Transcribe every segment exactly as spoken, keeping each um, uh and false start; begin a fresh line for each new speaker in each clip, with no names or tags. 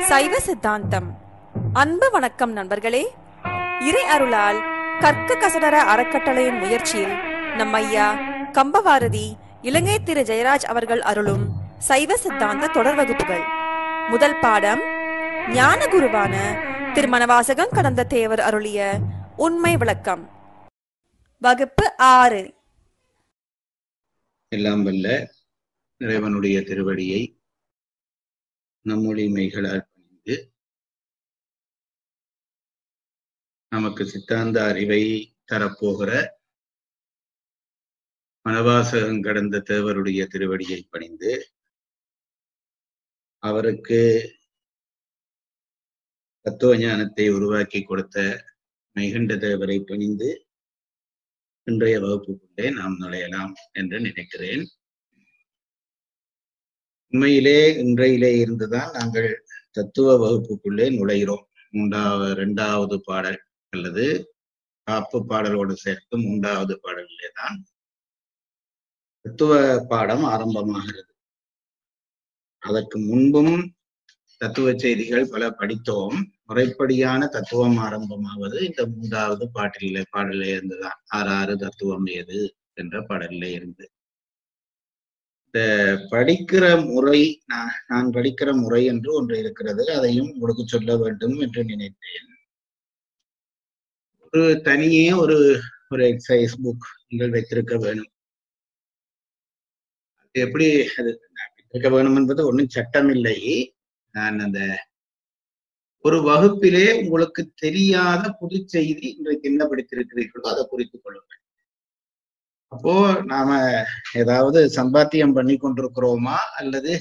சைவ சித்தாந்தம். அன்பு வணக்கம் நண்பர்களே. இறை அருளால் கற்க கசடர அறக்கட்டளையின் முயற்சியில் நம் ஐயா கம்பவாரதி இலங்கை திரு ஜெயராஜ் அவர்கள் அருளும் சைவ சித்தாந்த தொடர் வகுப்புகள். முதல் பாடம் ஞான குருவான திருமணவாசகம் கடந்த தேவர் அருளிய உண்மை விளக்கம். வகுப்பு ஆறு.
எல்லாம் வல்ல இறைவனுடைய திருவடியை நம்முடைய மெய்களால் பணிந்து நமக்கு சித்தாந்த அறிவை தரப்போகிற மணவாசகம் கடந்த தேவருடைய திருவடியை பணிந்து அவருக்கு தத்துவ ஞானத்தை உருவாக்கி கொடுத்த மெய்கண்ட தேவரை பணிந்து இன்றைய வகுப்புக்குள்ளே நாம் நுழையலாம் என்று நினைக்கிறேன். உண்மையிலே இன்றையிலே இருந்துதான் நாங்கள் தத்துவ வகுப்புக்குள்ளே நுழைகிறோம். மூன்றாவது இரண்டாவது பாடல் அல்லது காப்பு பாடலோடு சேர்த்து மூன்றாவது பாடலிலே தான் தத்துவ பாடம் ஆரம்பமாகிறது. அதற்கு முன்பும் தத்துவ செய்திகள் பல படித்தோம். முறைப்படியான தத்துவம் ஆரம்பமாவது இந்த மூன்றாவது பாட்டிலே பாடலே இருந்துதான். ஆறு ஆறு தத்துவம் ஏது என்ற பாடலிலே இருந்து இந்த படிக்கிற முறை நான் நான் படிக்கிற முறை என்று ஒன்று இருக்கிறது. அதையும் உங்களுக்கு சொல்ல வேண்டும் என்று நினைத்தேன். ஒரு தனியே ஒரு ஒரு எக்ஸசைஸ் புக் நீங்கள் வைத்திருக்க வேணும். அது எப்படி அது வைத்திருக்க வேணும் என்பது ஒன்றும் சட்டம் இல்லை. நான் அந்த ஒரு வகுப்பிலே உங்களுக்கு தெரியாத புது செய்தி இன்றைக்கு என்ன படித்திருக்கிறீர்களோ அதை குறித்துக் கொள்ளுங்கள். அப்போ நாம ஏதாவது சம்பாத்தியம் பண்ணி கொண்டிருக்கிறோமா அல்லது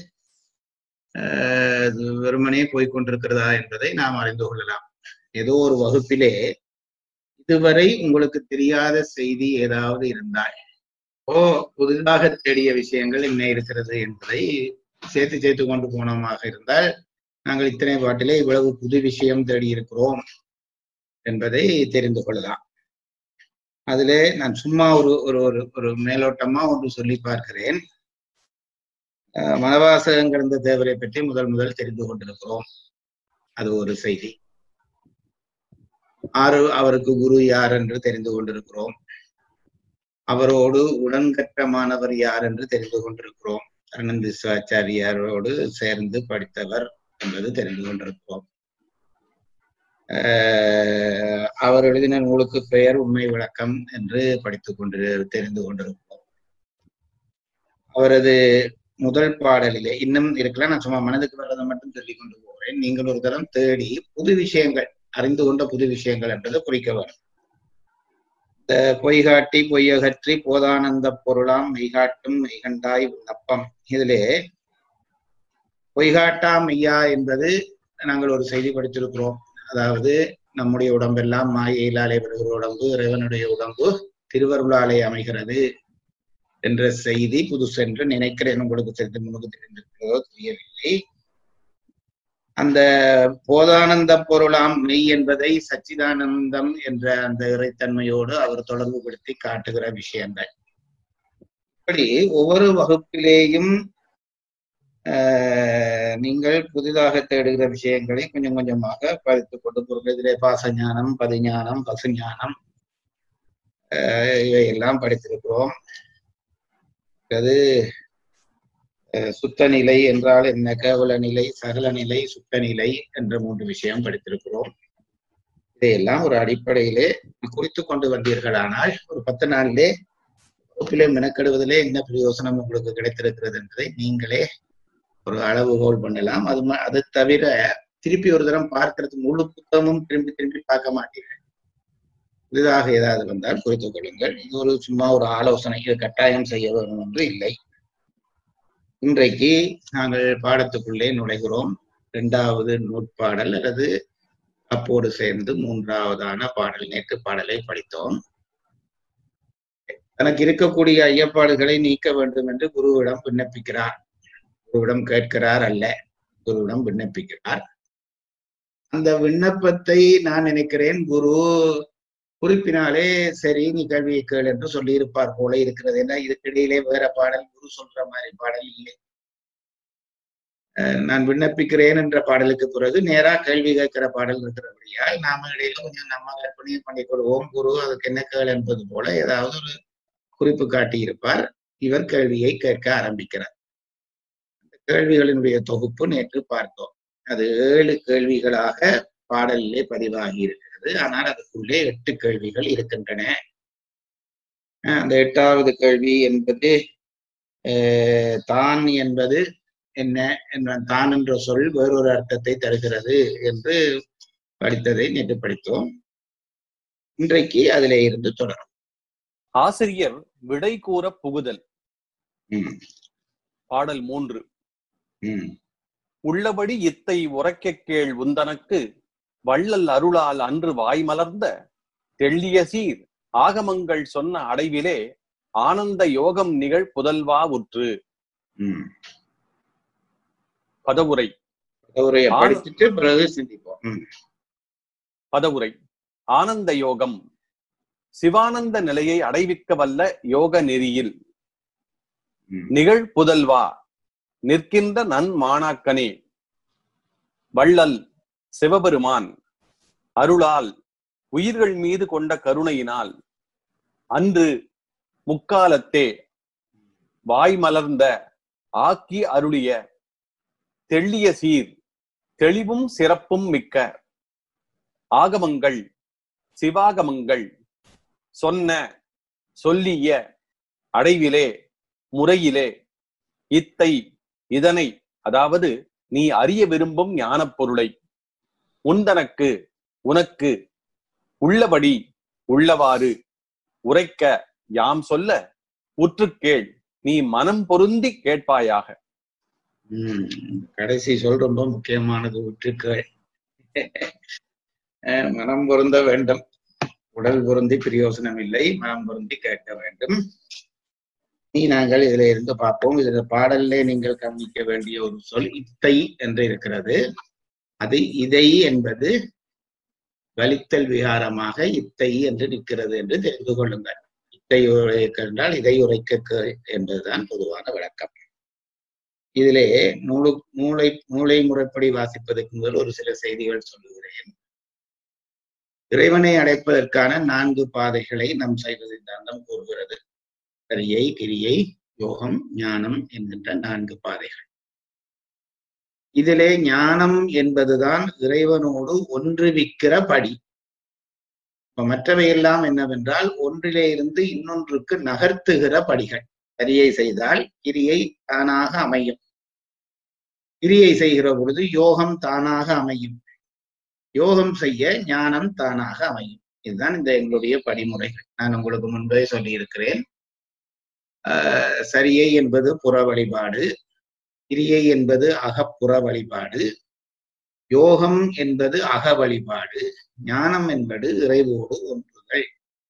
அஹ் வெறுமனே போய்கொண்டிருக்கிறதா என்பதை நாம் அறிந்து கொள்ளலாம். ஏதோ ஒரு வகுப்பிலே இதுவரை உங்களுக்கு தெரியாத செய்தி ஏதாவது இருந்தால் ஓ புதிதாக தேடிய விஷயங்கள் என்ன இருக்கிறது என்பதை சேர்த்து சேர்த்து கொண்டு போனோமாக இருந்தால் நாங்கள் இத்தனை பாட்டிலே இவ்வளவு புது விஷயம் தேடி இருக்கிறோம் என்பதை தெரிந்து கொள்ளலாம். அதிலே நான் சும்மா ஒரு ஒரு ஒரு மேலோட்டமா ஒன்று சொல்லி பார்க்கிறேன். மணவாசகம் கடந்த தேவரை பற்றி முதல் முதல் தெரிந்து கொண்டிருக்கிறோம். அது ஒரு செய்தி. ஆறு அவருக்கு குரு யார் என்று தெரிந்து கொண்டிருக்கிறோம். அவரோடு உடன்கற்ற மாணவர் யார் என்று தெரிந்து கொண்டிருக்கிறோம். அனந்த சிவாச்சாரியாரோடு சேர்ந்து படித்தவர் என்பது தெரிந்து கொண்டிருக்கிறோம். அஹ் அவர் எழுதின நூலுக்கு பெயர் உண்மை விளக்கம் என்று படித்துக் கொண்டு தெரிந்து கொண்டிருக்கிறோம். அவரது முதல் பாடலிலே இன்னும் இருக்கலாம். நான் சும்மா மனதுக்கு வர்றதை மட்டும் சொல்லிக் கொண்டு போகிறேன். நீங்கள் ஒரு தரம் தேடி புது விஷயங்கள் அறிந்து கொண்ட புது விஷயங்கள் என்பதை குறிக்க வரும். இந்த பொய்காட்டி பொய்யகற்றி போதானந்த பொருளாம் மெய்காட்டும் மெய்கண்டாய் விண்ணப்பம். இதிலே பொய்காட்டா மெய்யா என்பது நாங்கள் ஒரு செய்தி படித்திருக்கிறோம். அதாவது நம்முடைய உடம்பெல்லாம் மாயையிலாலே வருகிற உடம்பு இறைவனுடைய உடம்பு திருவருளாலே அமைகிறது என்ற செய்தி புதுசு என்று நினைக்கிறேன். உங்களுக்கு தெரிந்து முன்னுக்கு தெரிந்திருக்கிறதோ தெரியவில்லை. அந்த போதானந்த பொருளாம் மெய் என்பதை சச்சிதானந்தம் என்ற அந்த இறைத்தன்மையோடு அவர் தொடர்பு படுத்தி காட்டுகிற விஷயங்கள். இப்படி ஒவ்வொரு வகுப்பிலேயும் ஆஹ் நீங்கள் புதிதாக தேடுகிற விஷயங்களை கொஞ்சம் கொஞ்சமாக படித்துக் கொண்டு போகிற இதிலே பாசஞானம், பதிஞானம், பசுஞானம் ஆஹ் இவையெல்லாம் படித்திருக்கிறோம். அது சுத்த நிலை என்றால் என்ன, கேவல நிலை, சகல நிலை, சுத்த நிலை என்ற மூன்று விஷயம் படித்திருக்கிறோம். இதையெல்லாம் ஒரு அடிப்படையிலே குறித்து கொண்டு வந்தீர்களானால் ஒரு பத்து நாளிலே வகுப்பிலே மெனக்கெடுவதிலே என்ன பிரயோசனம் உங்களுக்கு கிடைத்திருக்கிறது என்பதை நீங்களே ஒரு அளவுகோல் பண்ணலாம். அது அது தவிர திருப்பி ஒரு தரம் பார்க்கறது முழு புத்தகமும் திரும்பி திரும்பி பார்க்க மாட்டீர்கள். புதிதாக ஏதாவது வந்தால் குறித்துக் கொள்ளுங்கள். இது ஒரு சும்மா ஒரு ஆலோசனை. இது கட்டாயம் செய்ய வேண்டும் என்று இல்லை. இன்றைக்கு நாங்கள் பாடத்துக்குள்ளே நுழைகிறோம். இரண்டாவது நூற்பாடல் அல்லது அப்போடு சேர்ந்து மூன்றாவதான பாடல். நேற்று பாடலை படித்தோம். தனக்கு இருக்கக்கூடிய ஐயப்பாடுகளை நீக்க வேண்டும் என்று குருவிடம் விண்ணப்பிக்கிறார். குருவிடம் கேட்கிறார் அல்ல, குருவிடம் விண்ணப்பிக்கிறார். அந்த விண்ணப்பத்தை நான் நினைக்கிறேன் குரு குறிப்பினாலே சரி நீ கேள்வியை கேள் என்று சொல்லி இருப்பார் போல இருக்கிறது. ஏன்னா இதுக்கிடையிலே வேற பாடல் குரு சொல்ற மாதிரி பாடல் இல்லை. நான் விண்ணப்பிக்கிறேன் என்ற பாடலுக்கு பிறகு நேரா கேள்வி கேட்கிற பாடல் இருக்கிறபடியால் நாம இடையில கொஞ்சம் நம்ம கற்பனையும் பண்ணிக்கொள்வோம். குரு அதுக்கு என்ன கேள் என்பது போல ஏதாவது ஒரு குறிப்பு காட்டியிருப்பார். இவர் கேள்வியை கேட்க ஆரம்பிக்கிறார். அந்த கேள்விகளினுடைய தொகுப்பு நேற்று பார்த்தோம். அது ஏழு கேள்விகளாக பாடலிலே பதிவாகி இருக்கிறது. ஆனால் அதுக்குள்ளே எட்டு கேள்விகள் இருக்கின்றன. அந்த எட்டாவது கேள்வி என்பது தான் என்பது என்ன என்ற தான் என்ற சொல் வேறொரு அர்த்தத்தை தருகிறது என்று படித்ததை நேற்று படித்தோம். இன்றைக்கு அதிலே இருந்து தொடரும்.
ஆசிரியர் விடை கூற புகுதல். பாடல் மூன்று. உள்ளபடி இத்தை உரைக்க கேள் உந்தனக்கு வள்ளல் அருளால் அன்று வாய் மலர்ந்த தெள்ளிய சீர் ஆகமங்கள் சொன்ன அடைவிலே ஆனந்த யோகம் நிகழ் புதல்வா உற்று. பதவுரை.
படிச்சுட்டு பிறகு சிந்திப்போம்.
பதவுரை. ஆனந்த யோகம் சிவானந்த நிலையை அடைவிக்க வல்ல யோக நெறியில் நிகழ் புதல்வா நிற்கின்ற நன் மாணாக்கனே வள்ளல் சிவபெருமான் அருளால் உயிர்கள் மீது கொண்ட கருணையினால் அன்று முக்காலத்தே வாய் மலர்ந்த ஆக்கி அருளிய தெள்ளிய சீர் தெளிவும் சிறப்பும் மிக்க ஆகமங்கள் சிவாகமங்கள் சொன்ன சொல்லிய அடைவிலே முறையிலே இத்தை இதனை அதாவது நீ அறிய விரும்பும் ஞானப் பொருளை உந்தனக்கு உனக்கு உள்ளபடி உள்ளவாறு உரைக்க யாம் சொல்ல உற்றுக்கேள் நீ மனம் பொருந்தி கேட்பாயாக.
உம் கடைசி சொல் ரொம்ப முக்கியமானது. உற்றுக்கேள். மனம் பொருந்த வேண்டும். உடல் பொருந்தி பிரயோசனம் இல்லை. மனம் பொருந்தி கேட்க வேண்டும். நீ நாங்கள் இதுல இருந்து பார்ப்போம். இதுல பாடல்ல நீங்கள் கவனிக்க வேண்டிய ஒரு சொல் இத்தை என்று இருக்கிறது. அது இதை என்பது வலித்தல் விகாரமாக இத்தை என்று நிற்கிறது என்று தெரிந்து கொள்ளுங்கள். இத்தை உரைக்க என்றால் இதை உரைக்க என்பதுதான் பொதுவான விளக்கம். இதிலே நூலு மூளை மூளை முறைப்படி வாசிப்பதற்கு முதல் ஒரு சில செய்திகள் சொல்லுகிறேன். இறைவனை அடைப்பதற்கான நான்கு பாதைகளை நம் சைவ சித்தாந்தம் கூறுகிறது. சரியை, கிரியை, யோகம், ஞானம் என்கின்ற நான்கு பாதைகள். இதிலே ஞானம் என்பதுதான் இறைவனோடு ஒன்றுவிக்கிற படி. இப்ப மற்றவையெல்லாம் என்னவென்றால் ஒன்றிலே இருந்து இன்னொன்றுக்கு நகர்த்துகிற படிகள். சரியை செய்தால் கிரியை தானாக அமையும். கிரியை செய்கிற பொழுது யோகம் தானாக அமையும். யோகம் செய்ய ஞானம் தானாக அமையும். இதுதான் இந்த எங்களுடைய படிமுறைகள். நான் உங்களுக்கு முன்பே சொல்லி இருக்கிறேன். ஆஹ் சரியை என்பது புற வழிபாடு, கிரியை என்பது அகப்புற வழிபாடு, யோகம் என்பது அக வழிபாடு, ஞானம் என்பது இறைவோடு ஒன்றுதல்.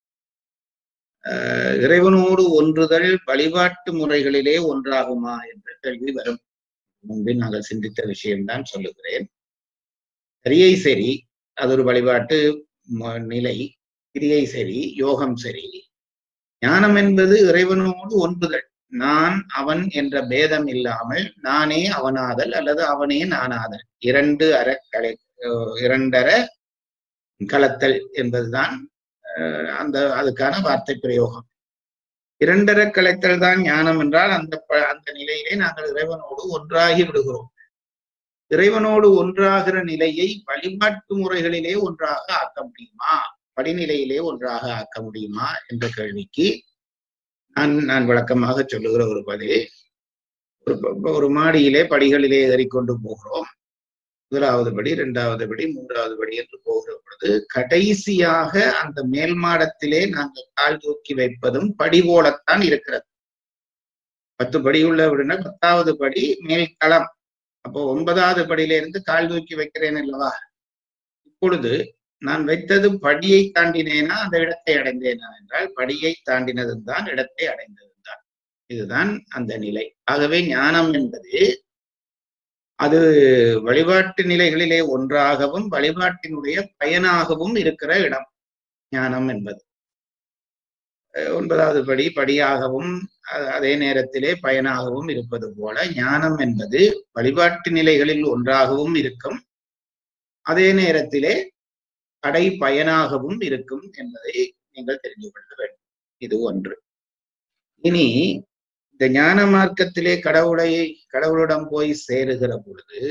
ஆஹ் இறைவனோடு ஒன்றுதல் வழிபாட்டு முறைகளிலே ஒன்றாகுமா என்ற கேள்வி வரும். முன்பே நாங்கள் சிந்தித்த விஷயம்தான் சொல்லுகிறேன். சரியை சரி, அது ஒரு வழிபாட்டு நிலை. கிரியை சரி, யோகம் சரி. ஞானம் என்பது இறைவனோடு ஒன்றுதல். நான் அவன் என்ற பேதம் இல்லாமல் நானே அவனாதல் அல்லது அவனே நானாதல். இரண்டு அற கலை இரண்டர கலத்தல் என்பதுதான் அந்த அதுக்கான வார்த்தை பிரயோகம். இரண்டர கலைத்தல் தான் ஞானம் என்றால் அந்த அந்த நிலையிலே நாங்கள் இறைவனோடு ஒன்றாகி விடுகிறோம். இறைவனோடு ஒன்றாகிற நிலையை வழிபாட்டு முறைகளிலே ஒன்றாக ஆக்க முடியுமா, படிநிலையிலே ஒன்றாக ஆக்க முடியுமா என்ற கேள்விக்கு நான் நான் விளக்கமாக சொல்லுகிற ஒரு பதில். ஒரு ஒரு மாடியிலே படிகளிலே ஏறிக்கொண்டு போகிறோம். முதலாவது படி, இரண்டாவது படி, மூன்றாவது படி என்று போகிற பொழுது கடைசியாக அந்த மேல் மாடத்திலே நாங்கள் கால் தூக்கி வைப்பதும் படி போலத்தான் இருக்கிறது. பத்து படி உள்ள விடுனா பத்தாவது படி மேல் களம். அப்போ ஒன்பதாவது படியிலிருந்து கால் தூக்கி வைக்கிறேன் அல்லவா. இப்பொழுது நான் வைத்தது படியை தாண்டினேனா அந்த இடத்தை அடைந்தேனா என்றால் படியை தாண்டினதும் தான் இடத்தை அடைந்ததும் தான். இதுதான் அந்த நிலை. ஆகவே ஞானம் என்பது அது வழிபாட்டு நிலைகளிலே ஒன்றாகவும் வழிபாட்டினுடைய பயனாகவும் இருக்கிற இடம் ஞானம் என்பது. ஒன்பதாவது படி படியாகவும் அதே நேரத்திலே பயனாகவும் இருப்பது போல ஞானம் என்பது வழிபாட்டு நிலைகளில் ஒன்றாகவும் இருக்கும், அதே நேரத்திலே கடை பயனாகவும் இருக்கும் என்பதை நீங்கள் தெரிந்து கொள்ள வேண்டும். இது ஒன்று. இனி இந்த ஞான மார்க்கத்திலே கடவுளை கடவுளிடம் போய் சேருகிற பொழுது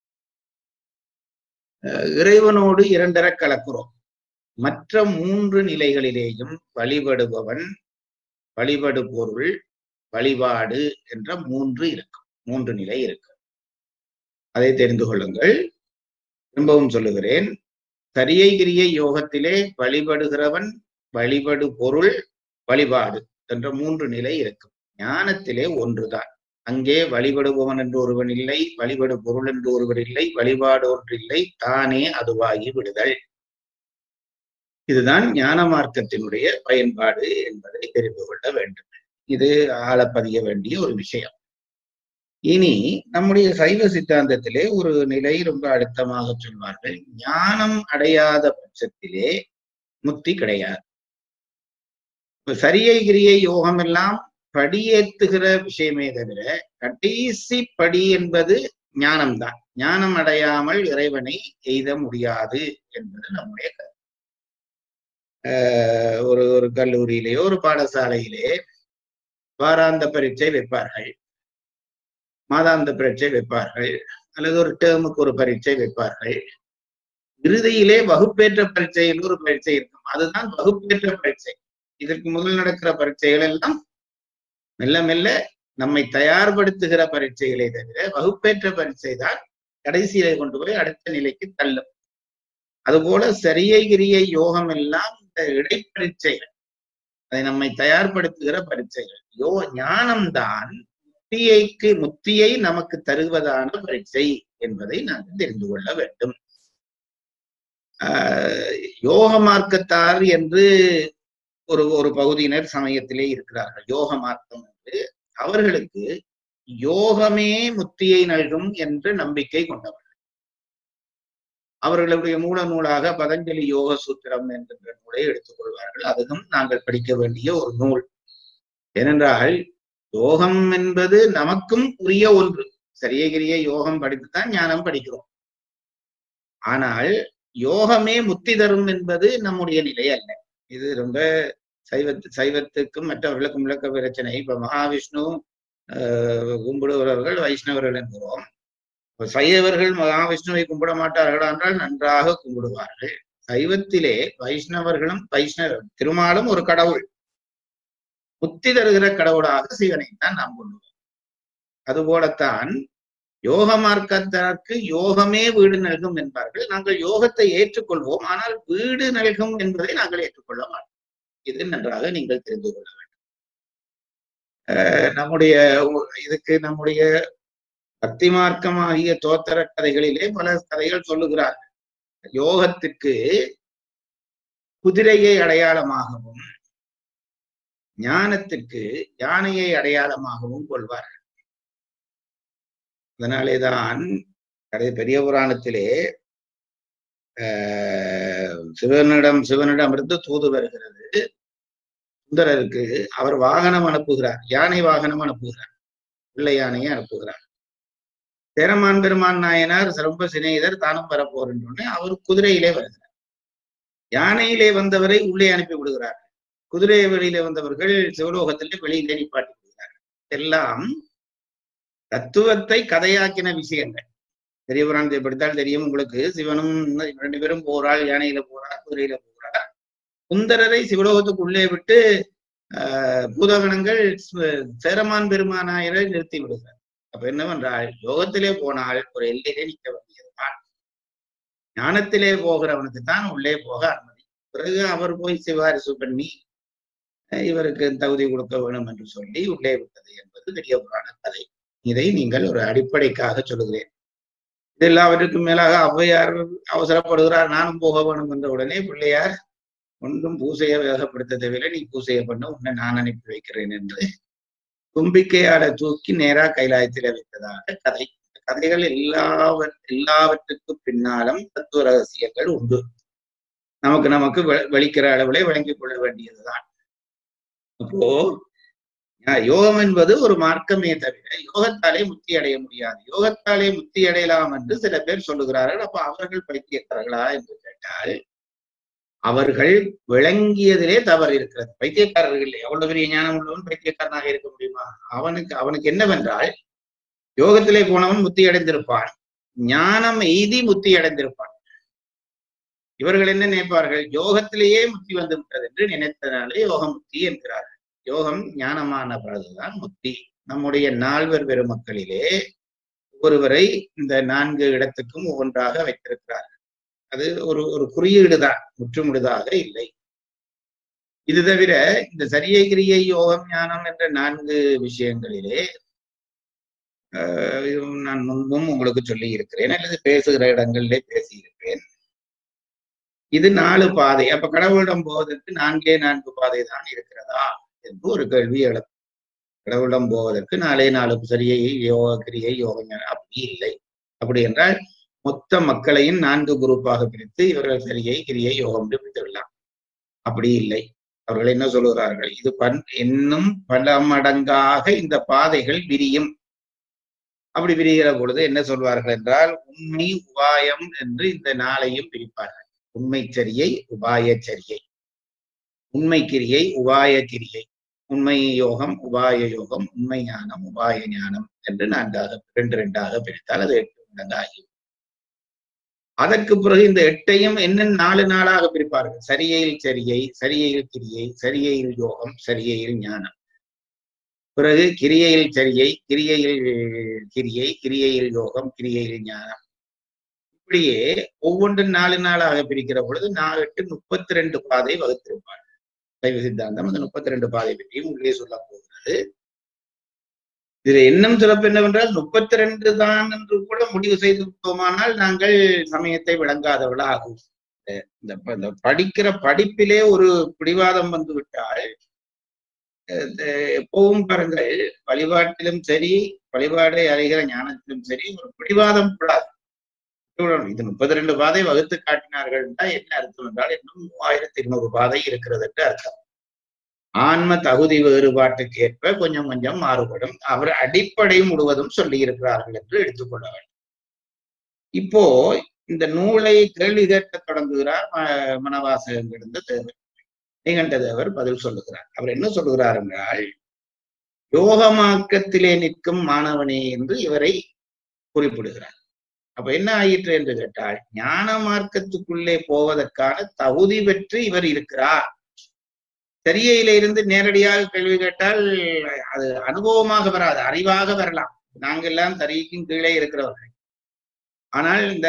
இறைவனோடு இரண்டர கலக்கிறோம். மற்ற மூன்று நிலைகளிலேயும் வழிபடுபவன், வழிபடு பொருள், வழிபாடு என்ற மூன்று இருக்கும், மூன்று நிலை இருக்கு. அதை தெரிந்து கொள்ளுங்கள். திரும்பவும் சொல்லுகிறேன், சரியை கிரியை யோகத்திலே வழிபடுகிறவன், வழிபடு பொருள், வழிபாடு என்ற மூன்று நிலை இருக்கும். ஞானத்திலே ஒன்றுதான். அங்கே வழிபடுபவன் என்று ஒருவன் இல்லை, வழிபடு பொருள் என்று ஒருவர் இல்லை, வழிபாடு ஒன்றில்லை, தானே அதுவாகி விடுதல். இதுதான் ஞான மார்க்கத்தினுடைய பயன்பாடு என்பதை தெரிந்து கொள்ள வேண்டும். இது ஆழப்பதிய வேண்டிய ஒரு விஷயம். இனி நம்முடைய சைவ சித்தாந்தத்திலே ஒரு நிலை ரொம்ப அழுத்தமாக சொல்வார்கள், ஞானம் அடையாத பட்சத்திலே முக்தி கிடையாது. சரியை கிரியை யோகம் எல்லாம் படியேத்துகிற விஷயமே தவிர கடைசி படி என்பது ஞானம்தான். ஞானம் அடையாமல் இறைவனை எய்த முடியாது என்பது நம்முடைய கருத்து. ஆஹ் ஒரு ஒரு கல்லூரியிலேயோ ஒரு பாடசாலையிலே வாராந்த பரீட்சை வைப்பார்கள், மாதாந்த பரீட்சை வைப்பார்கள், அல்லது ஒரு டேர்முக்கு ஒரு பரீட்சை வைப்பார்கள். இறுதியிலே வகுப்பேற்ற பரீட்சையில் ஒரு பரீட்சை இருக்கும், அதுதான் வகுப்பேற்ற பரீட்சை. இதற்கு முதல் நடக்கிற பரீட்சைகள் எல்லாம் மெல்ல மெல்ல நம்மை தயார்படுத்துகிற பரீட்சைகளை தவிர வகுப்பேற்ற பரீட்சை தான் கடைசியிலே கொண்டு போய் அடுத்த நிலைக்கு தள்ளும். அதுபோல சரியை கிரியை யோகம் எல்லாம் இந்த இடைப்பரீட்சைகள், அதை நம்மை தயார்படுத்துகிற பரீட்சைகள். யோ ஞானம்தான் முக்தியைக்கு முக்தியை நமக்கு தருவதான பரீட்சை என்பதை நாங்கள் தெரிந்து கொள்ள வேண்டும். ஆஹ் யோக மார்க்கத்தார் என்று ஒரு ஒரு பகுதியினர் சமயத்திலே இருக்கிறார்கள். யோக மார்க்கம் என்று அவர்களுக்கு யோகமே முக்தியை நல்கும் என்று நம்பிக்கை கொண்டவர்கள். அவர்களுடைய மூல நூலாக பதஞ்சலி யோக சூத்திரம் என்கின்ற நூலை எடுத்துக் கொள்வார்கள். அதுவும் நாங்கள் படிக்க வேண்டிய ஒரு நூல். ஏனென்றால் யோகம் என்பது நமக்கும் உரிய ஒன்று. சரியை கிரியை யோகம் படித்துத்தான் ஞானம் படிக்கிறோம். ஆனால் யோகமே முக்தி தரும் என்பது நம்முடைய நிலை அல்ல. இது ரொம்ப சைவத்து சைவத்துக்கும் மற்றவர்களுக்கும் விளக்க பிரச்சனை. இப்ப மகாவிஷ்ணு ஆஹ் கும்பிடுகிறவர்கள் வைஷ்ணவர்கள் என்கிறோம். சைவர்கள் மகாவிஷ்ணுவை கும்பிட மாட்டார்கள் என்றால் நன்றாக கும்பிடுவார்கள். சைவத்திலே வைஷ்ணவர்களும் வைஷ்ணவ திருமாலும் ஒரு கடவுள், முக்தி தருகிற கடவுளாக சிவனை தான் நாம் கொள்ளுவோம். அதுபோலத்தான் யோக மார்க்கத்திற்கு யோகமே வீடு நல்கும் என்பார்கள். நாங்கள் யோகத்தை ஏற்றுக்கொள்வோம், ஆனால் வீடு நல்கும் என்பதை நாங்கள் ஏற்றுக்கொள்ள மாட்டோம். இது நன்றாக நீங்கள் தெரிந்து கொள்ள வேண்டும். அஹ் நம்முடைய இதுக்கு நம்முடைய பக்தி மார்க்கமாகிய தோத்தர கதைகளிலே பல கதைகள் சொல்லுகிறார்கள். யோகத்துக்கு குதிரையை அடையாளமாகவும் ஞானத்துக்கு யானையை அடையாளமாகவும் கொள்வார்கள். அதனாலேதான் கடை பெரிய புராணத்திலே ஆஹ் சிவனிடம் சிவனிடம் இருந்து தூது வருகிறது. சுந்தரருக்கு அவர் வாகனம் அனுப்புகிறார், யானை வாகனம் அனுப்புகிறார், பிள்ளை யானையை அனுப்புகிறார். சேரமான் பெருமான் நாயனார் ரொம்ப சிநேகிதர், தானும் வரப்போறேன்னு அவர் குதிரையிலே வருகிறார். யானையிலே வந்தவரை உள்ளே அனுப்பி விடுகிறார், குதிரை வெளியிலே வந்தவர்கள் சிவலோகத்திலே வெளியிலே நிப்பாட்டி விடுகிறார்கள். எல்லாம் தத்துவத்தை கதையாக்கின விஷயங்கள். பெரிய புராணத்தை படித்தால் தெரியும் உங்களுக்கு. சிவனும் ரெண்டு பேரும் போறாள், யானையில போறார், குதிரையில போறார். சுந்தரரை சிவலோகத்துக்கு உள்ளே விட்டு ஆஹ் பூதகணங்கள் சேரமான் பெருமானாயரை நிறுத்தி விடுகிறார். அப்ப என்னவென்றால் யோகத்திலே போனால் ஒரு எல்லையிலே நிற்க வேண்டியதுதான். ஞானத்திலே போகிறவனுக்கு தான் உள்ளே போக அனுமதி. பிறகு அவர் போய் சிபாரிசு பண்ணி இவருக்கு தகுதி கொடுக்க வேணும் என்று சொல்லி உள்ளே விட்டது என்பது பெரிய புராண கதை. இதை நீங்கள் ஒரு அடிப்படைக்காக சொல்லுகிறேன். இது எல்லாவற்றுக்கும் மேலாக ஔவையார் அவசரப்படுகிறார், நானும் போக வேணும் என்ற உடனே பிள்ளையார் ஒன்றும் பூசையை வேகப்படுத்த தேவையில்லை, நீ பூசையை பண்ண உன்னை நான் அனுப்பி வைக்கிறேன் என்று தும்பிக்கையாட தூக்கி நேரா கைலாயத்தில வைத்ததாக கதை. கதைகள் எல்லாவ எல்லாவற்றுக்கும் பின்னாலும் தத்துவ ரகசியங்கள் உண்டு. நமக்கு நமக்கு வெளிக்கிற அளவிலே வழங்கிக் கொள்ள வேண்டியதுதான். அப்போ யோகம் என்பது ஒரு மார்க்கமே தவிர யோகத்தாலே முக்தி அடைய முடியாது. யோகத்தாலே முக்தி அடையலாம் என்று சில பேர் சொல்லுகிறார்கள். அப்ப அவர்கள் பைத்தியக்காரர்களா என்று கேட்டால் அவர்கள் விளங்கியதிலே தவறு இருக்கிறது. பைத்தியக்காரர்கள் எவ்வளவு பெரிய ஞானம் உள்ளவன் பைத்தியக்காரனாக இருக்க முடியுமா? அவனுக்கு அவனுக்கு என்னவென்றால் யோகத்திலே போனவன் முக்தி அடைந்திருப்பான், ஞானம் எய்தி முக்தி அடைந்திருப்பான். இவர்கள் என்ன நினைப்பார்கள்? யோகத்திலேயே முக்தி வந்து விட்டது என்று நினைத்தனாலே யோக முக்தி என்கிறார்கள். யோகம் ஞானமான பிறகுதான் முக்தி. நம்முடைய நால்வர் பெருமக்களிலே ஒருவரை இந்த நான்கு இடத்துக்கும் ஒவ்வொன்றாக வைத்திருக்கிறார்கள். அது ஒரு ஒரு குறியீடுதான், முற்றுமுழுதாக இல்லை. இது தவிர இந்த சரியை கிரியை யோகம் ஞானம் என்ற நான்கு விஷயங்களிலே ஆஹ் நான் முன்பும் உங்களுக்கு சொல்லி இருக்கிறேன் அல்லது பேசுகிற இடங்களிலே பேசியிருக்கிறேன். இது நாலு பாதை. அப்ப கடவுளிடம் போவதற்கு நான்கே நான்கு பாதை தான் இருக்கிறதா என்று ஒரு கேள்வி எழும். கடவுளிடம் போவதற்கு நாலே நாலு சரியை யோக கிரியை யோக ஞானம் அப்படி இல்லை. அப்படி என்றால் மொத்த மக்களையும் நான்கு குரூப்பாக பிரித்து இவர்கள் சரியை கிரியை யோகம் என்று பிரித்து விடலாம். அப்படி இல்லை. அவர்கள் என்ன சொல்லுகிறார்கள்? இது பன் இன்னும் பல மடங்காக இந்த பாதைகள் விரியும். அப்படி விரிகிற பொழுது என்ன சொல்வார்கள் என்றால் உண்மை உபாயம் என்று இந்த நாளையும் பிரிப்பார்கள். உண்மை சரியை உபாய சரியை, உண்மை கிரியை உபாய கிரியை, உண்மை யோகம் உபாய யோகம், உண்மை ஞானம் உபாய ஞானம் என்று நான்காக ரெண்டு ரெண்டாக பிரித்தால் அது எட்டு மடங்காகி. அதற்கு பிறகு இந்த எட்டையும் என்ன நாலு நாளாக பிரிப்பார்கள். சரியையில் சரியை, சரியையில் கிரியை, சரியையில் யோகம், சரியையில் ஞானம். பிறகு கிரியையில் சரியை, கிரியையில் கிரியை, கிரியையில் யோகம், கிரியையில் ஞானம். இப்படியே ஒவ்வொன்றும் நாலு நாளாக பிரிக்கிற பொழுது நாலு எட்டு முப்பத்தி ரெண்டு பாதை வகுத்திருப்பார்கள். சைவ சித்தாந்தம் அந்த முப்பத்தி ரெண்டு பாதை பற்றியும் உள்ளே சொல்ல போகிறது. இதுல இன்னும் சிறப்பு என்னவென்றால் முப்பத்தி ரெண்டு தான் என்று கூட முடிவு செய்து விட்டோமானால் நாங்கள் சமயத்தை விளங்காதவளா ஆகும். இந்த படிக்கிற படிப்பிலே ஒரு பிடிவாதம் வந்து விட்டால் எப்பவும் பாருங்கள், வழிபாட்டிலும் சரி வழிபாடை அறிகிற ஞானத்திலும் சரி ஒரு பிடிவாதம் கூடாது. இது முப்பத்தி ரெண்டு பாதை வகுத்து காட்டினார்கள் என்றால் என்ன அர்த்தம் என்றால் இன்னும் மூவாயிரத்தி இருநூறு பாதை இருக்கிறது என்று அர்த்தம். ஆன்ம தகுதி வேறுபாட்டுக்கு ஏற்ப கொஞ்சம் கொஞ்சம் மாறுபடும். அவர் அடிப்படை முழுவதும் சொல்லி இருக்கிறார்கள் என்று எடுத்துக்கொள்ள வேண்டும். இப்போ இந்த நூலை கேள்வி கேட்க தொடங்குகிறார் மனவாசகங்கிருந்த தேவர் நிகண்ட தேவர் பதில் சொல்லுகிறார். அவர் என்ன சொல்லுகிறார் என்றால் யோகமாக்கத்திலே நிற்கும் மாணவனே என்று இவரை குறிப்பிடுகிறார். அப்ப என்ன ஆயிற்று என்று கேட்டால் ஞான மார்க்கத்துக்குள்ளே போவதற்கான தகுதி பெற்று இவர் இருக்கிறார். சரியையில இருந்து நேரடியாக கேள்வி கேட்டால் அது அனுபவமாக வராது, அறிவாக வரலாம். நாங்கள் எல்லாம் சரிக்கும் கீழே இருக்கிறவர்கள். ஆனால் இந்த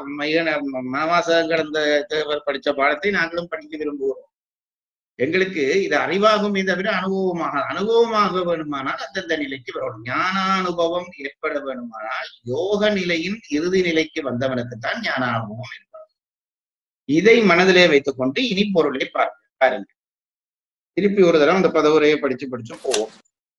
மனவாசகங்கள் அந்த தேவர் படிச்ச பாடத்தை நாங்களும் படிக்க விரும்புகிறோம். எங்களுக்கு இது அறிவாகுமே தவிர அனுபவமாக அனுபவமாக வேணுமானால் அந்தந்த நிலைக்கு வரணும். ஞானானுபவம் ஏற்பட வேணுமானால் யோக நிலையின் இறுதி நிலைக்கு வந்தவனுக்குத்தான் ஞான அனுபவம் ஏற்படும். இதை மனதிலே வைத்துக் கொண்டு இனி பொருளை பார்க்க பாருங்க. திருப்பி ஒரு தடவை அந்த பதவுரையை படிச்சு படிச்சு போவோம்.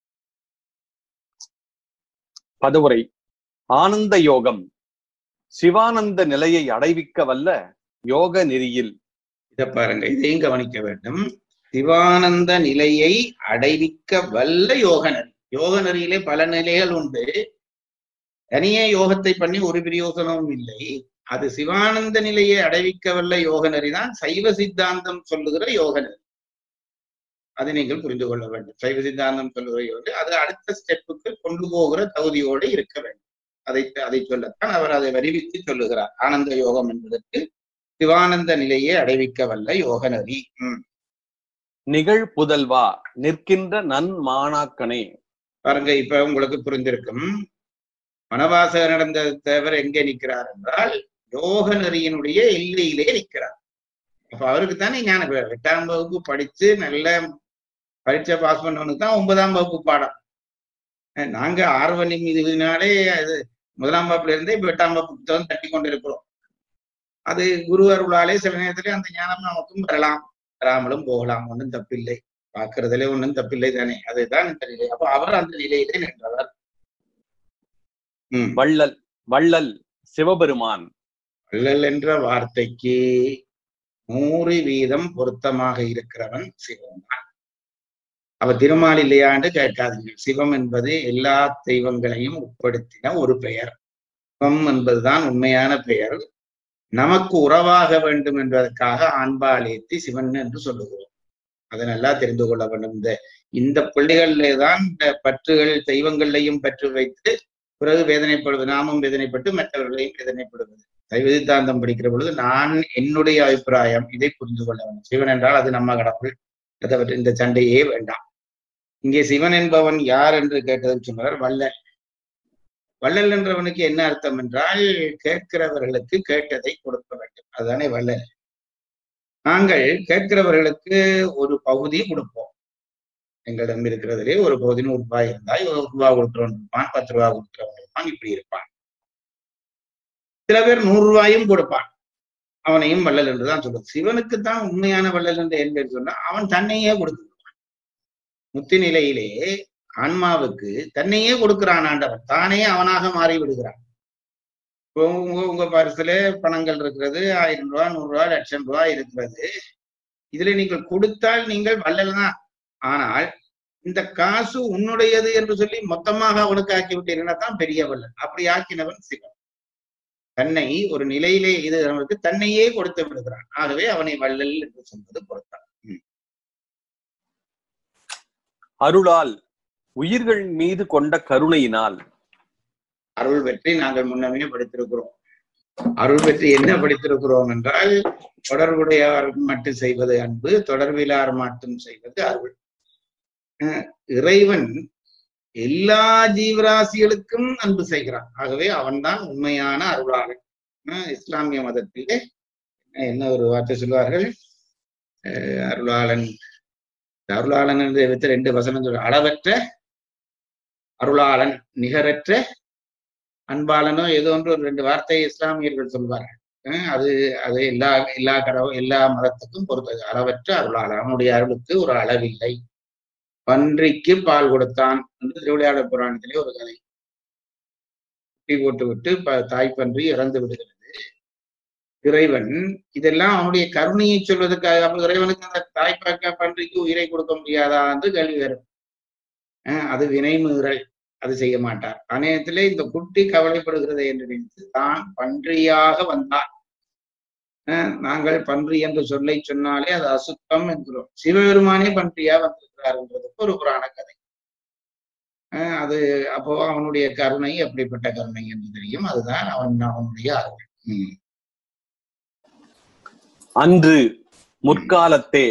பதவுரை. ஆனந்த யோகம் சிவானந்த நிலையை அடைவிக்க வல்ல யோக நெறியில்.
இதை பாருங்க, இதையும் கவனிக்க வேண்டும். சிவானந்த நிலையை அடைவிக்க வல்ல யோக நெறி. யோக நெறியிலே பல நிலைகள் உண்டு. தனியே யோகத்தை பண்ணி ஒரு பிரயோசனமும் இல்லை. அது சிவானந்த நிலையை அடைவிக்க வல்ல யோக நெறிதான் சைவ சித்தாந்தம் சொல்லுகிற யோக நெறி. அதை நீங்கள் புரிந்து கொள்ள வேண்டும். சைவ சித்தாந்தம் சொல்லுகிற யோக அது அடுத்த ஸ்டெப்புக்கு கொண்டு போகிற தகுதியோடு இருக்க வேண்டும். அதை அதை சொல்லத்தான் அவர் அதை வரிவித்து சொல்லுகிறார். ஆனந்த யோகம் என்பதற்கு சிவானந்த நிலையை அடைவிக்க வல்ல யோக நெறி. உம்
நிகழ் புதல்வா நிற்கின்ற நன்மாணாக்கனே.
பாருங்க, இப்ப உங்களுக்கு புரிந்திருக்கும். மனவாசகர் நடந்த தேவர் எங்கே நிற்கிறார் என்றால் யோக நெறியினுடைய எல்லையிலே நிற்கிறார். அப்ப அவருக்கு தானே ஞான எட்டாம் வகுப்பு படிச்சு நல்ல பரீட்சை பாஸ் பண்ணவனுக்கு தான் ஒன்பதாம் வகுப்பு பாடம். நாங்க ஆர்வ மீதுனாலே அது முதலாம் வகுப்புல இருந்தே இப்ப எட்டாம் வகுப்பு புத்தகம் தட்டி கொண்டு இருக்கிறோம். அது குரு அருளாலே சில நேரத்திலே அந்த ஞானம் நமக்கும் வரலாம், வராமலும் போகலாம். ஒன்றும் தப்பில்லை, பார்க்கறதுல ஒன்றும் தப்பில்லை தானே. அதுதான் இந்த நிலை. அப்ப அவர் அந்த நிலையிலே நின்றவர். உம்
வள்ளல் வள்ளல் சிவபெருமான்.
வள்ளல் என்ற வார்த்தைக்கு நூறு வீதம் பொருத்தமாக இருக்கிறவன் சிவபெருமான். அவ திருமால் இல்லையான்னு கேட்காதீர்கள். சிவம் என்பது எல்லா தெய்வங்களையும் உட்படுத்தின ஒரு பெயர். சிவம் என்பதுதான் உண்மையான பெயர். நமக்கு உறவாக வேண்டும் என்பதற்காக ஆண்பால் ஏற்றி சிவன் என்று சொல்லுகிறோம். அதை நல்லா தெரிந்து கொள்ள வேண்டும். இந்த இந்த பிள்ளைகளிலே தான் இந்த பற்றுகள் தெய்வங்களையும் பற்று வைத்து பிறகு வேதனைப்படுவது, நாமும் வேதனைப்பட்டு மற்றவர்களையும் வேதனைப்படுவது. சைவ சித்தாந்தம் படிக்கிற பொழுது நான் என்னுடைய அபிப்பிராயம் இதை புரிந்து கொள்ள வேண்டும். சிவன் என்றால் அது நம்ம கடவுள், அதை பற்றி இந்த சண்டையே வேண்டாம். இங்கே சிவன் என்பவன் யார் என்று கேட்டதுக்கு சொன்னார் வள்ளல். வள்ளல் என்றவனுக்கு என்ன அர்த்தம் என்றால் கேட்கிறவர்களுக்கு கேட்டதை கொடுக்க வேண்டும், அதுதானே வள்ளல். நாங்கள் கேட்கிறவர்களுக்கு ஒரு பகுதி கொடுப்போம். எங்களிடம் இருக்கிறதுலே ஒரு பகுதி நூறு ரூபாய் இருந்தால் ஒரு ரூபாய் கொடுக்கிறவன் இருப்பான், பத்து ரூபாய் கொடுக்கிறவன் இருப்பான், இப்படி இருப்பான். சில பேர் நூறு ரூபாயும் கொடுப்பான், அவனையும் வள்ளல் என்றுதான் சொல்லுது. சிவனுக்கு தான் உண்மையான வள்ளல் என்று என் பேர் சொன்னா அவன் தன்னையே கொடுத்து முத்தி நிலையிலே ஆன்மாவுக்கு தன்னையே கொடுக்கிறான் ஆண்டவன், தானே அவனாக மாறி விடுகிறான். உங்க உங்க பரிசுல பணங்கள் இருக்கிறது, ஆயிரம் ரூபாய் நூறு ரூபாய் லட்சம் ரூபாய் இருக்கிறது. இதுல நீங்கள் கொடுத்தால் நீங்கள் வள்ளல் தான். ஆனால் இந்த காசு உன்னுடையது என்று சொல்லி மொத்தமாக அவனுக்கு ஆக்கி விட்டீங்கன்னா தான் பெரிய வள்ளல். அப்படி ஆக்கினவன் சிவன். தன்னை ஒரு நிலையிலே இது அவனுக்கு தன்னையே கொடுத்து விடுகிறான். ஆகவே அவனை வள்ளல் என்று சொல்வது பொறுத்தான்.
அருளால் உயிர்கள் மீது கொண்ட கருணையினால்.
அருள் பற்றி நாங்கள் முன்னமே படித்திருக்கிறோம். அருள் பற்றி என்ன படித்திருக்கிறோம் என்றால் தொடர்புடையார் மட்டும் செய்வது அன்பு, தொடர்பிலார் மட்டும் செய்வது அருள். இறைவன் எல்லா ஜீவராசிகளுக்கும் அன்பு செய்கிறான். ஆகவே அவன்தான் உண்மையான அருளாளன். இஸ்லாமிய மதத்திலே என்ன ஒரு வார்த்தை சொல்வார்கள், அருளாளன் அருளாளன் என்று வைத்து ரெண்டு வசனம் சொல்ற, அளவற்ற அருளாளன் நிகரற்ற அன்பாளனோ ஏதோ ஒன்று ஒரு ரெண்டு வார்த்தையை இஸ்லாமியர்கள் சொல்வார்கள். அது அது எல்லா எல்லா கடவுள் எல்லா மதத்துக்கும் பொறுத்தது. அளவற்ற அருளாளன், அவனுடைய அருளுக்கு ஒரு அளவில்லை. பன்றிக்கு பால் கொடுத்தான் என்று திருவிளையாடல் புராணத்திலே ஒரு கதை. குட்டி போட்டு விட்டு தாய் பன்றி இறந்து விடுகிறது. இறைவன் இதெல்லாம் அவனுடைய கருணையை சொல்வதற்காக. அப்ப இறைவனுக்கு அந்த தாய்ப்பாக்க பன்றிக்கு உயிரை கொடுக்க முடியாதா என்று கேள்வி வரும். ஆஹ் அது வினைமீறல், அது செய்ய மாட்டார். அநேகத்திலே இந்த குட்டி கவலைப்படுகிறது என்று நினைத்து தான் பன்றியாக வந்தார். ஆஹ் நாங்கள் பன்றி என்று சொல்லை சொன்னாலே அது அசுத்தம் என்கிறோம். சிவபெருமானே பன்றியா வந்திருக்கிறார் என்றதுக்கு ஒரு புராண கதை. ஆஹ் அது அப்போ அவனுடைய கருணை எப்படிப்பட்ட கருணை என்று தெரியும். அதுதான் அவன் அவனுடைய அருள். உம்
அன்று முற்காலத்தே.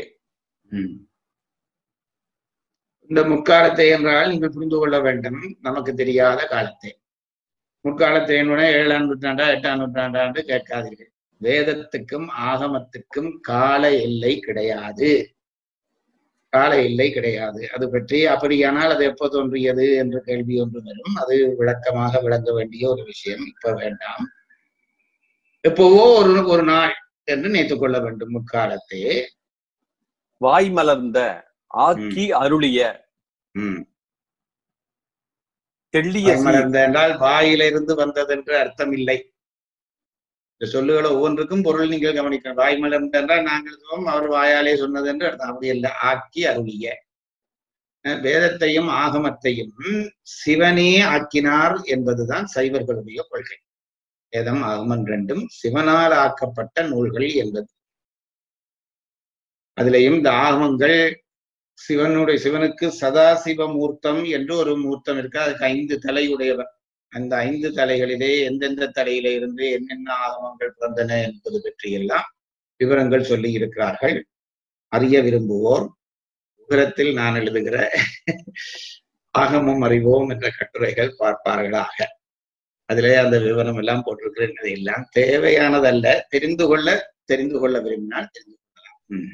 இந்த முற்காலத்தை என்றால் நீங்கள் புரிந்து கொள்ள வேண்டும், நமக்கு தெரியாத காலத்தை. முற்காலத்தை என்ன ஏழாம் நூற்றாண்டா எட்டாம் நூற்றாண்டா என்று கேட்காதீர்கள். வேதத்துக்கும் ஆகமத்துக்கும் கால எல்லை கிடையாது. கால எல்லை கிடையாது. அது பற்றி அப்படியானால் அது எப்போ தோன்றியது என்ற கேள்வி ஒன்று வரும். அது விளக்கமாக விளங்க வேண்டிய ஒரு விஷயம். இப்ப வேண்டாம். எப்போவோ ஒரு ஒரு நாள் என்று நினைத்துக் கொள்ள வேண்டும். முற்காலத்தே
வாய் மலர்ந்த ஆக்கி அருளிய.
உம்
தெள்ளிய
மலர்ந்த என்றால் வாயிலிருந்து வந்தது என்று அர்த்தம் இல்லை. இந்த சொல்லுகளை ஒவ்வொன்றுக்கும் பொருள் நீங்கள் கவனிக்கணும். வாய் மலர்ந்த என்றால் நாங்கள் சொல்வோம் அவர் வாயாலே சொன்னது என்று அர்த்தம். அப்படி இல்லை. ஆக்கி அருளிய. வேதத்தையும் ஆகமத்தையும் சிவனே ஆக்கினார் என்பதுதான் சைவர்களுடைய கொள்கை. வேதம் ஆகமம் ரெண்டும் சிவனால் ஆக்கப்பட்ட நூல்கள் என்பது. அதிலையும் இந்த ஆகமங்கள் சிவனுடைய சிவனுக்கு சதாசிவ மூர்த்தம் என்று ஒரு மூர்த்தம் இருக்கு. அதுக்கு ஐந்து தலை உடையவர். அந்த ஐந்து தலைகளிலே எந்தெந்த தலையில இருந்து என்னென்ன ஆகமங்கள் பிறந்தன என்பது பற்றியெல்லாம் விவரங்கள் சொல்லி இருக்கிறார்கள். அறிய விரும்புவோர் விவரத்தில் நான் எழுதுகிற ஆகமம் அறிவோம் என்ற கட்டுரைகள் பார்ப்பார்களாக. அதிலே அந்த விவரம் எல்லாம் போட்டிருக்கிறது. எல்லாம் தேவையானதல்ல. தெரிந்து கொள்ள தெரிந்து கொள்ள விரும்பினால் தெரிந்து கொள்ளலாம். உம்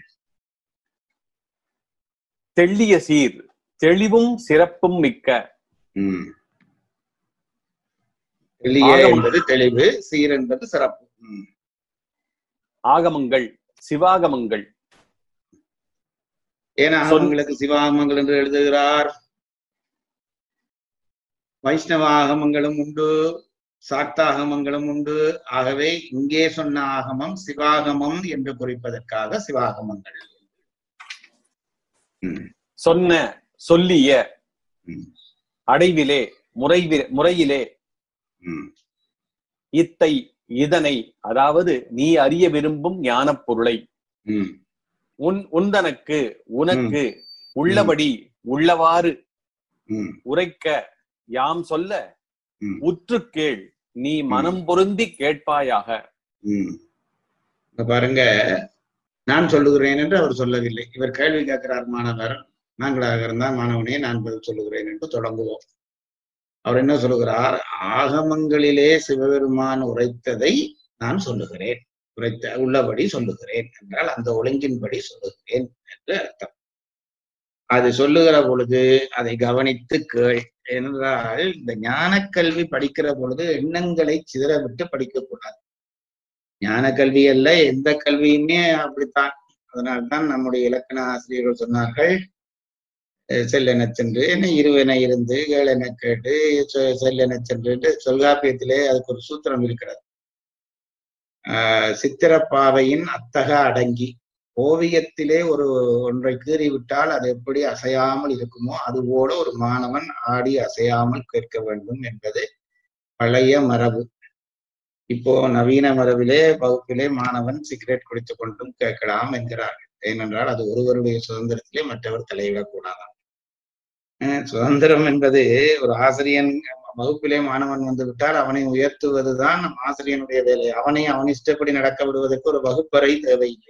தெள்ளிய சீர் தெளிவும் சிறப்பும் மிக்க.
உம் தெளிய என்பது தெளிவு, சீர் என்பது சிறப்பு.
ஆகமங்கள் சிவாகமங்கள்.
ஏன் ஆகமங்களுக்கு சிவாகமங்கள் என்று எழுதுகிறார்? வைஷ்ணவ ஆகமங்களும் உண்டு, சாக்தாகமங்களும் உண்டு. ஆகவே இங்கே சொன்ன ஆகமம் சிவாகமம் என்று குறிப்பதற்காக சிவாகமங்கள்.
சொன்ன சொல்லிய
ம்,
அடைவிலே முறை முறையிலே
ம்,
இத்தை இதனை, அதாவது நீ அறிய விரும்பும் ஞானப் பொருளை
ம்,
உன் உந்தனக்கு உனக்கு உள்ளபடி உள்ளவாறு
ம்,
உரைக்க யாம் சொல்ல
ம்,
உற்று கேள், நீ மனம் பொருந்தி கேட்பாயாக.
ம். இப்ப பாருங்க, நான் சொல்லுகிறேன் என்று அவர் சொல்லவில்லை. இவர் கேள்வி கேட்கிறார் மாணவர். நாங்களாக இருந்தால் மாணவனே நான் பதில் சொல்லுகிறேன் என்று தொடங்குவோம். அவர் என்ன சொல்லுகிறார்? ஆகமங்களிலே சிவபெருமான் உரைத்ததை நான் சொல்லுகிறேன், உரைத்த உள்ளபடி சொல்லுகிறேன் என்றால் அந்த ஒழுங்கின்படி சொல்லுகிறேன் என்று அர்த்தம். அது சொல்லுகிற பொழுது அதை கவனித்து கேள் என்றால், இந்த ஞான கல்வி படிக்கிற பொழுது எண்ணங்களை சிதற விட்டு படிக்கக்கூடாது. ஞான கல்வி அல்ல, எந்த கல்வியுமே அப்படித்தான். அதனால்தான் நம்முடைய இலக்கண ஆசிரியர்கள் சொன்னார்கள், செல்லென சென்று என்ன இருவென இருந்து ஏழென கேட்டு செல்லென சென்று. தொல்காப்பியத்திலே அதுக்கு ஒரு சூத்திரம் இருக்கிறது. ஆஹ் சித்திரப்பாவையின் அத்தக அடங்கி, ஓவியத்திலே ஒரு ஒன்றை கீறிவிட்டால் அது எப்படி அசையாமல் இருக்குமோ அதுபோல ஒரு மாணவன் ஆடி அசையாமல் கேட்க வேண்டும் என்பது பழைய மரபு. இப்போ நவீன மரபிலே வகுப்பிலே மாணவன் சிகரெட் குடித்து கொண்டும் கேட்கலாம் என்கிறார்கள். ஏனென்றால் அது ஒருவருடைய சுதந்திரத்திலே மற்றவர் தலையிடக்கூடாதான். சுதந்திரம் என்பது ஒரு ஆசிரியன் வகுப்பிலே மாணவன் வந்து விட்டால் அவனை உயர்த்துவதுதான் நம் ஆசிரியனுடைய வேலை. அவனை அவன் இஷ்டப்படி நடக்க விடுவதற்கு ஒரு வகுப்பறை தேவையில்லை.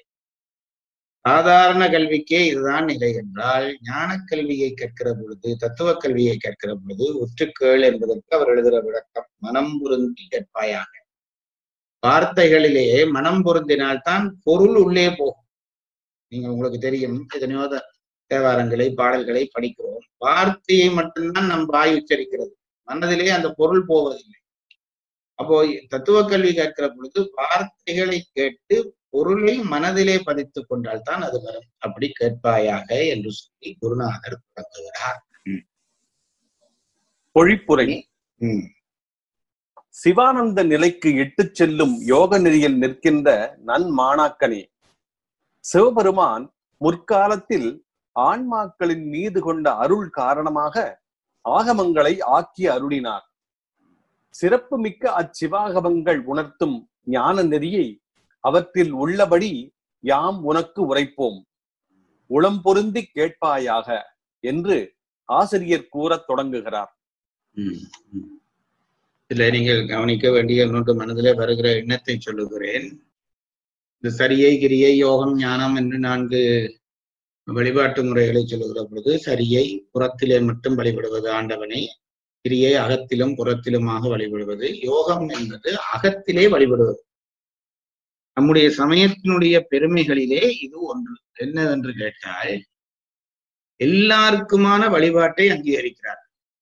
சாதாரண கல்விக்கே இதுதான் நிலை என்றால், ஞான கல்வியை கேட்கிற பொழுது, தத்துவ கல்வியை கேட்கிற பொழுது ஒற்றுக்கேள் என்பதற்கு அவர் எழுதுகிற விளக்கம், மனம் பொருந்தி கேட்பாயாக. வார்த்தைகளிலே மனம் பொருந்தினால்தான் பொருள் உள்ளே போகும். நீங்க உங்களுக்கு தெரியும், எத்தனையோ தேவாரங்களை பாடல்களை படிக்கிறோம், வார்த்தையை மட்டும்தான் நம் வாய் உச்சரிக்கிறது, மனதிலே அந்த பொருள் போவதில்லை. அப்போ தத்துவ கல்வி கேட்கிற பொழுது வார்த்தைகளை கேட்டு பொருளை மனதிலே பதித்து கொண்டால் தான் அது வரும். அப்படி கேட்பாயாக என்று சொல்லி குருநாதர் தொடங்குகிறார்.
பொழிப்புரை.
உம்
சிவானந்த நிலைக்கு இட்டுச் செல்லும் யோக நெறியில் நிற்கின்ற நன்மாணாக்கனே, சிவபெருமான் முற்காலத்தில் ஆன்மாக்களின் மீது கொண்ட அருள் காரணமாக ஆகமங்களை ஆக்கி அருளினார். சிறப்பு மிக்க அச்சிவாகமங்கள் உணர்த்தும் ஞான நெறியை அவற்றில் உள்ளபடி யாம் உனக்கு உரைப்போம், உளம் பொருந்தி கேட்பாயாக என்று ஆசிரியர் கூறத் தொடங்குகிறார்.
இதுல நீங்கள் கவனிக்க வேண்டிய இன்னொன்று மனதிலே வருகிற எண்ணத்தை சொல்லுகிறேன். இந்த சரியை, கிரியை, யோகம், ஞானம் என்று நான்கு வழிபாட்டு முறைகளை சொல்லுகிற பொழுது, சரியை புறத்திலே மட்டும் வழிபடுவது ஆண்டவனை, கிரியை அகத்திலும் புறத்திலுமாக வழிபடுவது, யோகம் என்பது அகத்திலே வழிபடுவது. நம்முடைய சமயத்தினுடைய பெருமைகளிலே இது ஒன்று. என்னவென்று கேட்டால், எல்லாருக்குமான வழிபாட்டை அங்கீகரிக்கிறார்.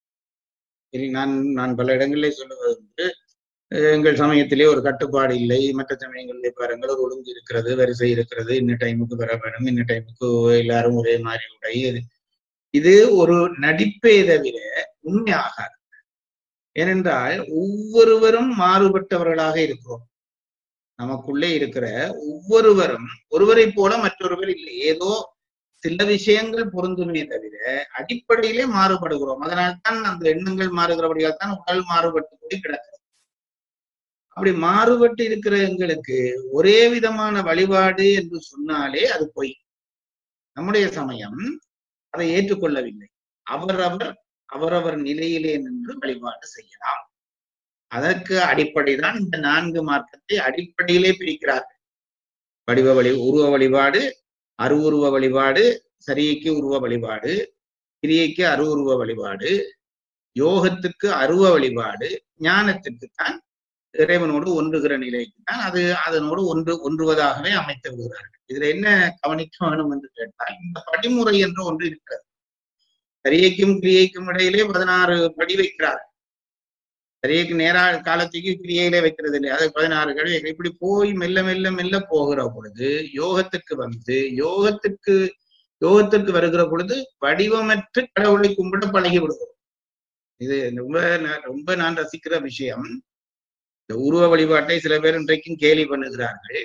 நான் நான் பல இடங்களிலே சொல்லுவது வந்து, எங்கள் சமயத்திலே ஒரு கட்டுப்பாடு இல்லை, மற்ற சமயங்களிலே பாருங்கள் ஒரு ஒழுங்கு இருக்கிறது, வரிசை இருக்கிறது, இன்ன டைமுக்கு வர வேணும், இன்ன டைமுக்கு எல்லாரும் ஒரே மாதிரி உடை. இது ஒரு நடிப்பே தவிர உண்மையாகாது. ஏனென்றால் ஒவ்வொருவரும் மாறுபட்டவர்களாக இருக்கிறோம். நமக்குள்ளே இருக்கிற ஒவ்வொருவரும் ஒருவரை போல மற்றொருவர் இல்லை. ஏதோ சில விஷயங்கள் பொருந்துமே தவிர அடிப்படையிலே மாறுபடுகிறோம். அதனால்தான் அந்த எண்ணங்கள் மாறுகிறபடியால் தான் உடல் மாறுபட்டு போய் கிடக்கிறது. அப்படி மாறுபட்டு இருக்கிற எங்களுக்கு ஒரே விதமான வழிபாடு என்று சொன்னாலே அது பொய். நம்முடைய சமயம் அதை ஏற்றுக்கொள்ளவில்லை. அவரவர் அவரவர் நிலையிலே நின்று வழிபாடு செய்யலாம். அதற்கு அடிப்படைதான் இந்த நான்கு மார்க்கத்தை அடிப்படையிலே பிரிக்கிறார்கள். வடிவ வழி உருவ வழிபாடு, அருவுருவ வழிபாடு, சரியைக்கு உருவ வழிபாடு, கிரியைக்கு அருவுருவ வழிபாடு, யோகத்துக்கு அருவ வழிபாடு, ஞானத்துக்கு தான் இறைவனோடு ஒன்றுகிற நிலைக்கு தான் அது அதனோடு ஒன்று ஒன்றுவதாகவே அமைத்து விடுகிறார்கள். இதுல என்ன கவனிக்க வேணும் என்று கேட்டால், இந்த படிமுறை என்று ஒன்று இருக்கிறது. சரியைக்கும் கிரியைக்கும் இடையிலே பதினாறு படி வைக்கிறார்கள். சரியைக்கு நேரா காலத்துக்கு கிரியையிலே வைக்கிறது இல்லை, அது பதினாறு கடி. இப்படி போய் மெல்ல மெல்ல மெல்ல போகிற பொழுது யோகத்துக்கு வந்து யோகத்துக்கு யோகத்திற்கு வருகிற பொழுது வடிவமற்ற கடவுளை கும்பிட பழகி விடுகிறோம். இது ரொம்ப ரொம்ப நான் ரசிக்கிற விஷயம். இந்த உருவ வழிபாட்டை சில பேர் இன்றைக்கும் கேலி பண்ணுகிறார்கள்.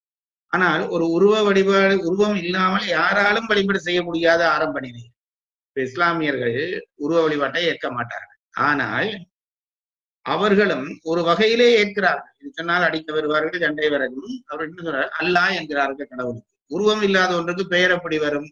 ஆனால் ஒரு உருவ வழிபாடு, உருவம் இல்லாமல் யாராலும் வழிபாடு செய்ய முடியாத ஆரம்ப நிலை. இஸ்லாமியர்கள் உருவ வழிபாட்டை ஏற்க மாட்டார்கள். ஆனால் அவர்களும் ஒரு வகையிலே ஏற்கிறார்கள். இது சொன்னால் அடிக்க வருவார்கள், சண்டை வரும். அவர் என்ன சொல்றார்? அல்லாஹ் என்கிறார்கள் கடவுளுக்கு. உருவம் இல்லாத ஒன்றுக்கு பெயர் எப்படி வரும்?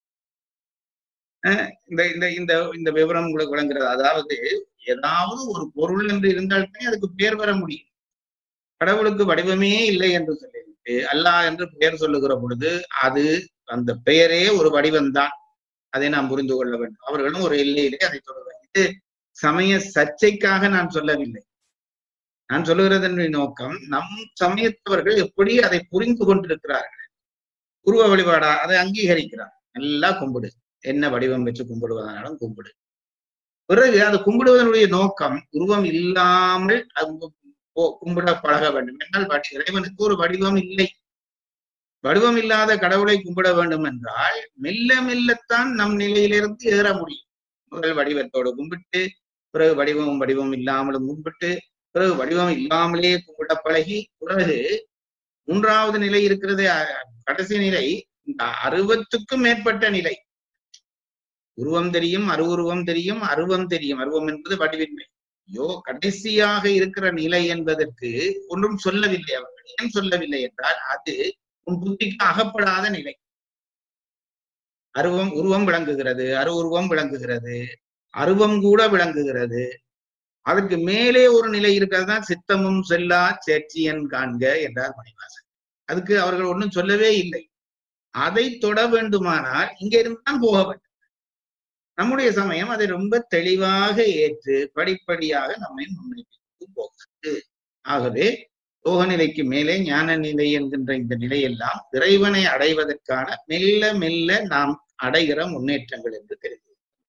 இந்த இந்த இந்த இந்த விவரம் உங்களுக்கு விளங்குறது. அதாவது ஏதாவது ஒரு பொருள் என்று இருந்தால்தான் அதுக்கு பெயர் வர முடியும். கடவுளுக்கு வடிவமே இல்லை என்று சொல்லிவிட்டு அல்லாஹ் என்று பெயர் சொல்லுகிற பொழுது அது அந்த பெயரே ஒரு வடிவம்தான். அதை நாம் புரிந்து கொள்ள வேண்டும். அவர்களும் ஒரு எல்லையிலே அதை சொல்லுவாங்க. இது சமய சர்ச்சைக்காக நான் சொல்லவில்லை. நான் சொல்லுகிறதன் நோக்கம் நம் சமயத்தவர்கள் எப்படி அதை புரிந்து கொண்டிருக்கிறார்கள். உருவ வழிபாடா அதை அங்கீகரிக்கிறார். நல்லா கும்பிடு, என்ன வடிவம் வச்சு கும்பிடுவதனாலும் கும்பிடு. பிறகு அது கும்பிடுவதனுடைய நோக்கம் உருவம் இல்லாமல் கும்பிட பழக வேண்டும் என்றால் இறைவனுக்கு ஒரு வடிவம் இல்லை. வடிவம் இல்லாத கடவுளை கும்பிட வேண்டும் என்றால் மெல்ல மெல்லத்தான் நம் நிலையிலிருந்து ஏற முடியும். முதல் வடிவத்தோடு கும்பிட்டு, பிறகு வடிவமும் வடிவம் இல்லாமலும் கும்பிட்டு, பிறகு வடிவம் இல்லாமலே கும்பிட பழகி, பிறகு மூன்றாவது நிலை இருக்கிறது, கடைசி நிலை இந்த அருவத்துக்கும் மேற்பட்ட நிலை. உருவம் தெரியும், அருவுருவம் தெரியும், அருவம் தெரியும். அருவம் என்பது வடிவின்மை. ஐயோ, கடைசியாக இருக்கிற நிலை என்பதற்கு ஒன்றும் சொல்லவில்லை. அவர்கள் ஏன் சொல்லவில்லை என்றால் அது உன் புத்திக்கு அகப்படாத நிலை. அருவம் உருவம் விளங்குகிறது, அரு உருவம் விளங்குகிறது, அருவம் கூட விளங்குகிறது. அதற்கு மேலே ஒரு நிலை இருக்கிறது தான் சித்தமும் செல்லா சேட்சியன் காண்க என்றார் மணிவாசன். அதுக்கு அவர்கள் ஒன்றும் சொல்லவே இல்லை. அதை தொட வேண்டுமானால் இங்க இருந்துதான் போக வேண்டும். நம்முடைய சமயம் அதை ரொம்ப தெளிவாக ஏற்று படிப்படியாக நம்மை முன்னேற்றி போகிறது. ஆகவே யோக நிலைக்கு மேலே ஞான நிலை என்கின்ற இந்த நிலையெல்லாம் இறைவனை அடைவதற்கான மெல்ல மெல்ல நாம் அடைகிற முன்னேற்றங்கள் என்று தெரியும்.